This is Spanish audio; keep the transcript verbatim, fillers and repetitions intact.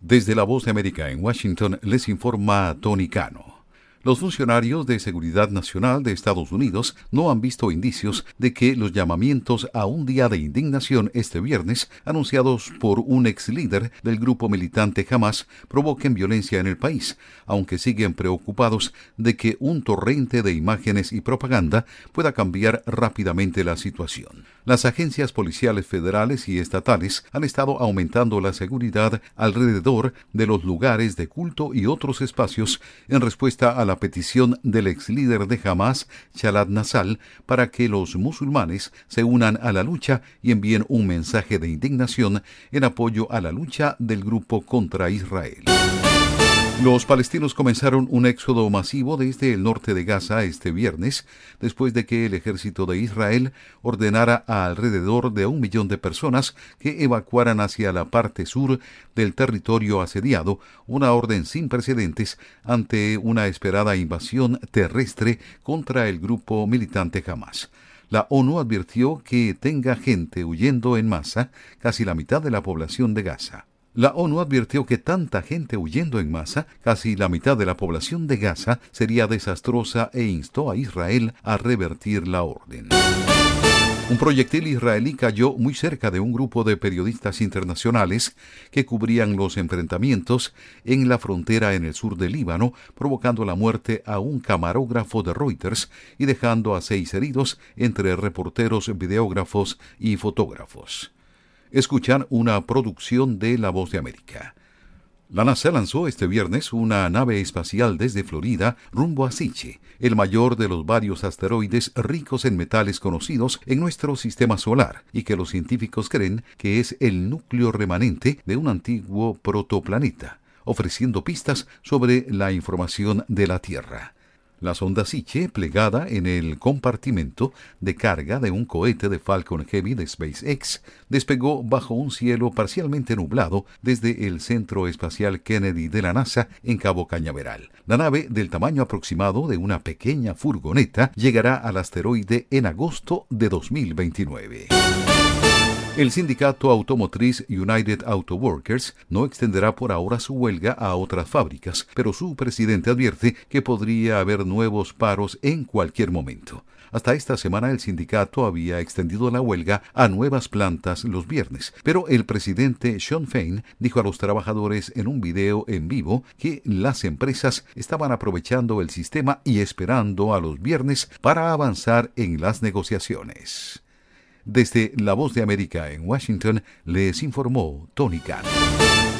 Desde la Voz de América en Washington les informa Tony Cano. Los funcionarios de Seguridad Nacional de Estados Unidos no han visto indicios de que los llamamientos a un día de indignación este viernes, anunciados por un ex líder del grupo militante Hamás, provoquen violencia en el país, aunque siguen preocupados de que un torrente de imágenes y propaganda pueda cambiar rápidamente la situación. Las agencias policiales federales y estatales han estado aumentando la seguridad alrededor de los lugares de culto y otros espacios en respuesta a la petición del ex líder de Hamás, Khaled Nassal, para que los musulmanes se unan a la lucha y envíen un mensaje de indignación en apoyo a la lucha del grupo contra Israel. Los palestinos comenzaron un éxodo masivo desde el norte de Gaza este viernes, después de que el ejército de Israel ordenara a alrededor de un millón de personas que evacuaran hacia la parte sur del territorio asediado, una orden sin precedentes ante una esperada invasión terrestre contra el grupo militante Hamás. La ONU advirtió que tenga gente huyendo en masa, casi la mitad de la población de Gaza. La ONU advirtió que tanta gente huyendo en masa, casi la mitad de la población de Gaza, sería desastrosa e instó a Israel a revertir la orden. Un proyectil israelí cayó muy cerca de un grupo de periodistas internacionales que cubrían los enfrentamientos en la frontera en el sur del Líbano, provocando la muerte a un camarógrafo de Reuters y dejando a seis heridos entre reporteros, videógrafos y fotógrafos. Escuchan una producción de La Voz de América. La NASA lanzó este viernes una nave espacial desde Florida rumbo a Siche, el mayor de los varios asteroides ricos en metales conocidos en nuestro sistema solar, y que los científicos creen que es el núcleo remanente de un antiguo protoplaneta, ofreciendo pistas sobre la información de la Tierra. La sonda Siche, plegada en el compartimento de carga de un cohete de Falcon Heavy de SpaceX, despegó bajo un cielo parcialmente nublado desde el Centro Espacial Kennedy de la NASA en Cabo Cañaveral. La nave, del tamaño aproximado de una pequeña furgoneta, llegará al asteroide en agosto de dos mil veintinueve. El sindicato automotriz United Auto Workers no extenderá por ahora su huelga a otras fábricas, pero su presidente advierte que podría haber nuevos paros en cualquier momento. Hasta esta semana el sindicato había extendido la huelga a nuevas plantas los viernes, pero el presidente Shawn Fain dijo a los trabajadores en un video en vivo que las empresas estaban aprovechando el sistema y esperando a los viernes para avanzar en las negociaciones. Desde La Voz de América en Washington, les informó Tony Cano.